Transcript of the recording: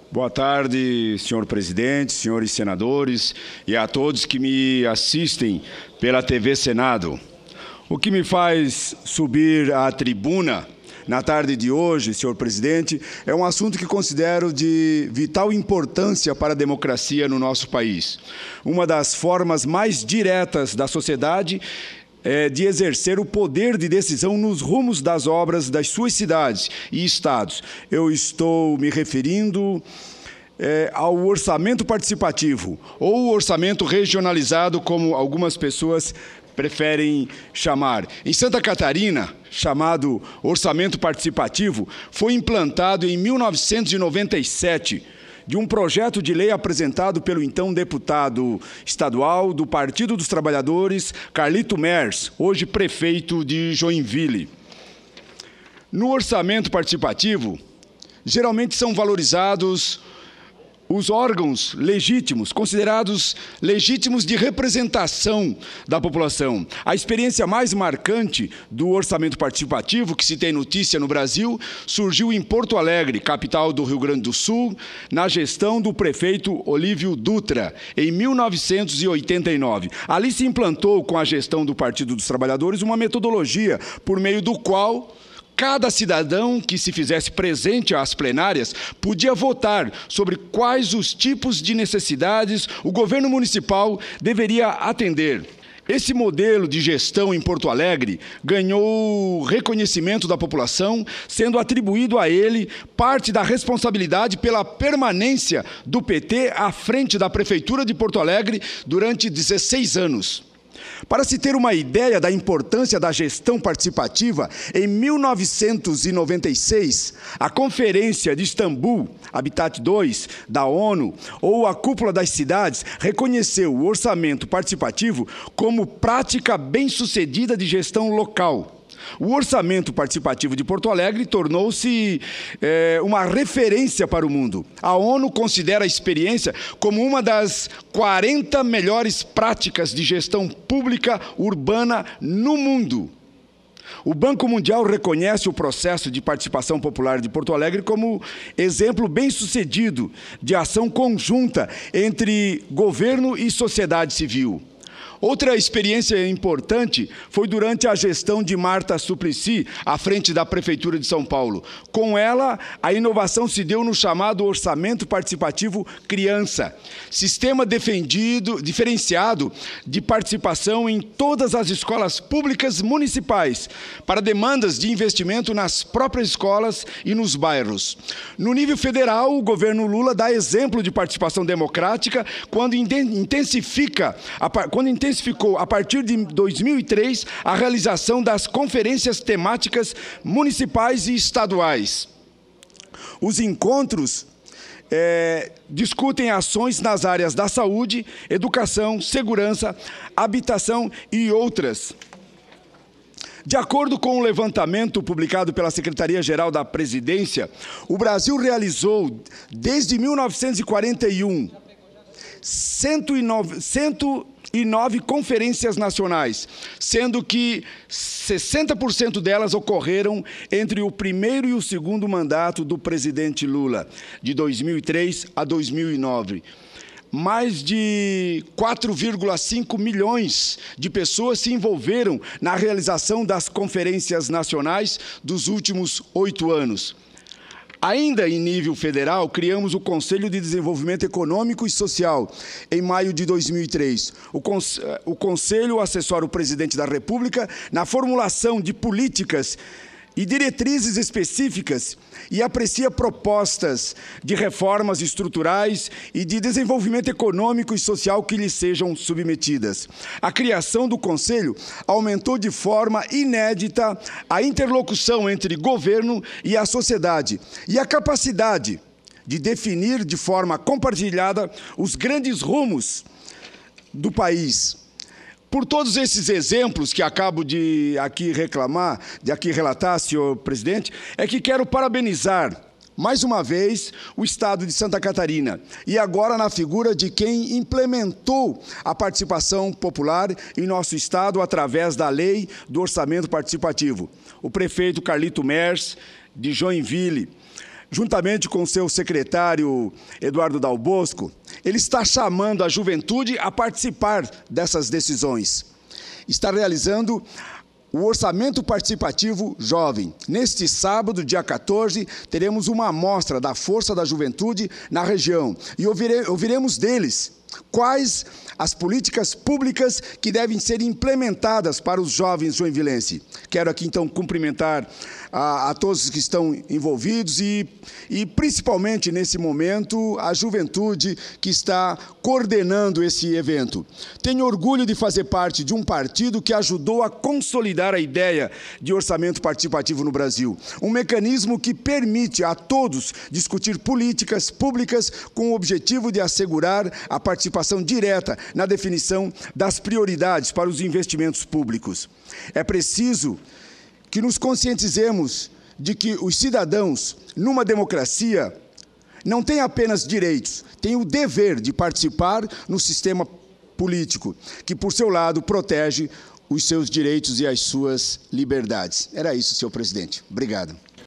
Boa tarde, senhor presidente, senhores senadores e a todos que me assistem pela TV Senado. O que me faz subir à tribuna na tarde de hoje, senhor presidente, é um assunto que considero de vital importância para a democracia no nosso país. Uma das formas mais diretas da sociedade de exercer o poder de decisão nos rumos das obras das suas cidades e estados. Eu estou me referindo ao orçamento participativo, ou orçamento regionalizado, como algumas pessoas preferem chamar. Em Santa Catarina, chamado orçamento participativo, foi implantado em 1997, de um projeto de lei apresentado pelo então deputado estadual do Partido dos Trabalhadores, Carlito Mers, hoje prefeito de Joinville. No orçamento participativo, geralmente são valorizados os órgãos legítimos, considerados legítimos de representação da população. A experiência mais marcante do orçamento participativo, que se tem notícia no Brasil, surgiu em Porto Alegre, capital do Rio Grande do Sul, na gestão do prefeito Olívio Dutra, em 1989. Ali se implantou, com a gestão do Partido dos Trabalhadores, uma metodologia por meio do qual cada cidadão que se fizesse presente às plenárias podia votar sobre quais os tipos de necessidades o governo municipal deveria atender. Esse modelo de gestão em Porto Alegre ganhou reconhecimento da população, sendo atribuído a ele parte da responsabilidade pela permanência do PT à frente da Prefeitura de Porto Alegre durante 16 anos. Para se ter uma ideia da importância da gestão participativa, em 1996, a Conferência de Istambul, Habitat II, da ONU, ou a Cúpula das Cidades, reconheceu o orçamento participativo como prática bem-sucedida de gestão local. O orçamento participativo de Porto Alegre tornou-se uma referência para o mundo. A ONU considera a experiência como uma das 40 melhores práticas de gestão pública urbana no mundo. O Banco Mundial reconhece o processo de participação popular de Porto Alegre como exemplo bem-sucedido de ação conjunta entre governo e sociedade civil. Outra experiência importante foi durante a gestão de Marta Suplicy, à frente da Prefeitura de São Paulo. Com ela, a inovação se deu no chamado Orçamento Participativo Criança, sistema diferenciado de participação em todas as escolas públicas municipais, para demandas de investimento nas próprias escolas e nos bairros. No nível federal, o governo Lula dá exemplo de participação democrática quando intensificou, a partir de 2003, a realização das conferências temáticas municipais e estaduais. Os encontros discutem ações nas áreas da saúde, educação, segurança, habitação e outras. De acordo com o levantamento publicado pela Secretaria-Geral da Presidência, o Brasil realizou, desde 1941, 109 conferências nacionais, sendo que 60% delas ocorreram entre o primeiro e o segundo mandato do presidente Lula, de 2003 a 2009. Mais de 4,5 milhões de pessoas se envolveram na realização das conferências nacionais dos últimos 8 anos. Ainda em nível federal, criamos o Conselho de Desenvolvimento Econômico e Social, em maio de 2003. O Conselho assessora o presidente da República na formulação de políticas e diretrizes específicas e aprecia propostas de reformas estruturais e de desenvolvimento econômico e social que lhe sejam submetidas. A criação do Conselho aumentou de forma inédita a interlocução entre governo e a sociedade e a capacidade de definir de forma compartilhada os grandes rumos do país. Por todos esses exemplos que acabo de aqui relatar, senhor presidente, é que quero parabenizar, mais uma vez, o Estado de Santa Catarina, e agora na figura de quem implementou a participação popular em nosso Estado através da Lei do Orçamento Participativo, o prefeito Carlito Mers, de Joinville. juntamente com seu secretário Eduardo Dal Bosco, ele está chamando a juventude a participar dessas decisões. Está realizando o Orçamento Participativo Jovem. Neste sábado, dia 14, teremos uma amostra da força da juventude na região e ouviremos deles quais as políticas públicas que devem ser implementadas para os jovens joinvilenses. Quero aqui, então, cumprimentar a todos que estão envolvidos e principalmente, nesse momento, a juventude que está coordenando esse evento. Tenho orgulho de fazer parte de um partido que ajudou a consolidar a ideia de orçamento participativo no Brasil. Um mecanismo que permite a todos discutir políticas públicas com o objetivo de assegurar a participação direta na definição das prioridades para os investimentos públicos. É preciso que nos conscientizemos de que os cidadãos, numa democracia, não têm apenas direitos, têm o dever de participar no sistema político, que, por seu lado, protege os seus direitos e as suas liberdades. Era isso, senhor presidente. Obrigado.